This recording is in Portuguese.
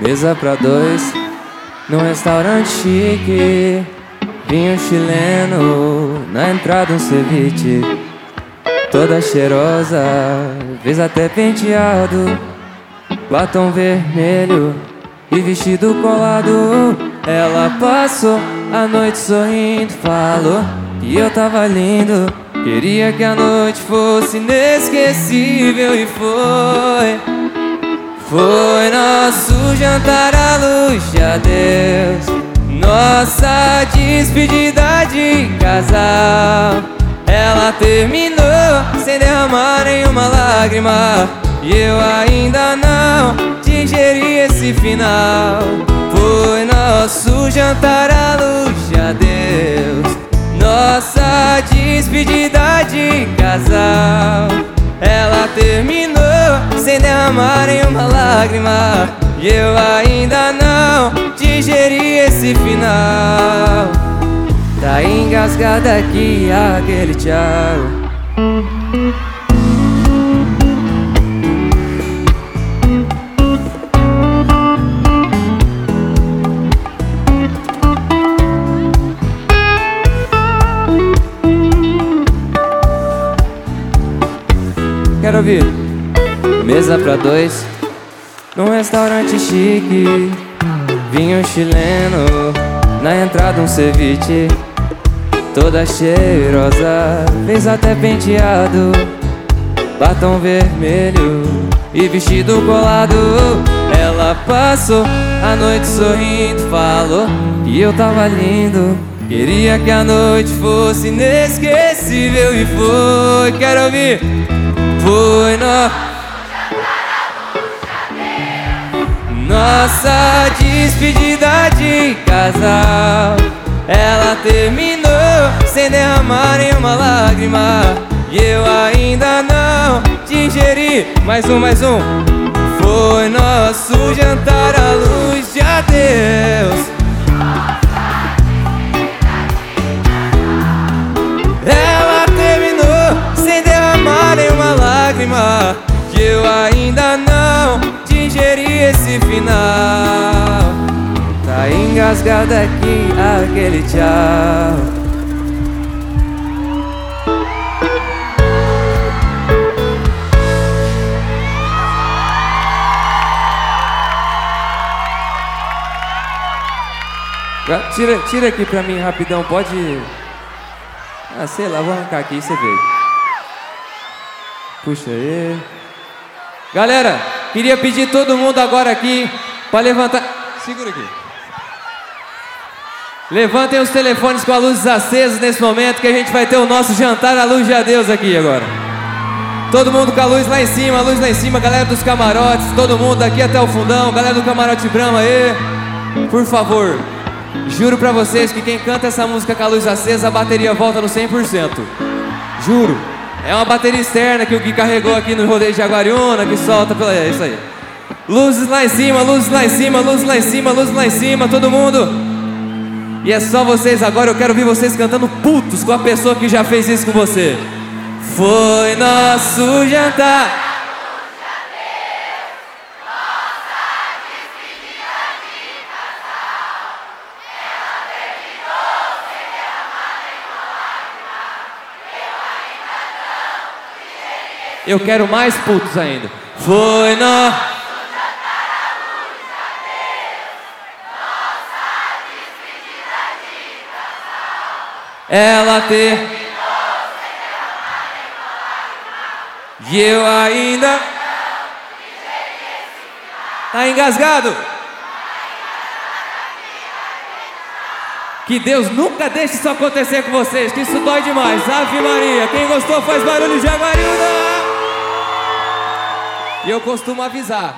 Mesa pra dois, num restaurante chique. Vinho chileno, na entrada um ceviche. Toda cheirosa, fez até penteado. Batom vermelho e vestido colado. Ela passou a noite sorrindo, falou que eu tava lindo. Queria que a noite fosse inesquecível e foi nosso jantar à luz de adeus, nossa despedida de casal. Ela terminou sem derramar nenhuma lágrima, e eu ainda não digeri esse final. Foi nosso jantar à luz de adeus, nossa despedida de casal. Ela terminou sem derramar nenhuma lágrima, e eu ainda não digeri esse final. Tá engasgada aqui aquele tchau. Quero ouvir. Mesa pra dois, num restaurante chique. Vinho chileno, na entrada um ceviche. Toda cheirosa, fez até penteado. Batom vermelho e vestido colado. Ela passou a noite sorrindo, falou que eu tava lindo. Queria que a noite fosse inesquecível e foi. Quero ouvir. Foi nossa despedida de casal. Ela terminou sem derramar nenhuma lágrima, e eu ainda não digeri. Mais um. Foi nosso jantar à luz de adeus. Ela terminou sem derramar nenhuma lágrima, que eu ainda não digeri esse final. Tá engasgada aqui aquele tchau. Tira aqui pra mim rapidão, pode... sei lá, vou arrancar aqui e você vê. Puxa aí. Galera, queria pedir todo mundo agora aqui pra levantar... Segura aqui. Levantem os telefones com as luzes acesas nesse momento, que a gente vai ter o nosso jantar à luz de adeus aqui agora. Todo mundo com a luz lá em cima, galera dos camarotes, todo mundo daqui até o fundão, galera do camarote Brahma aí. Por favor, juro pra vocês que quem canta essa música com a luz acesa, a bateria volta no 100%. Juro. É uma bateria externa que o Gui carregou aqui no rodeio de Jaguariúna, que solta pela... É isso aí. Luzes lá em cima, todo mundo. E é só vocês agora, eu quero ouvir vocês cantando putos com a pessoa que já fez isso com você. Foi nosso jantar. Eu quero mais putos ainda. Foi nosso... Ela ter... E eu ainda... Tá engasgado? Que Deus nunca deixe isso acontecer com vocês, que isso dói demais. Ave Maria. Quem gostou faz barulho de Jaguariúna. E eu costumo avisar.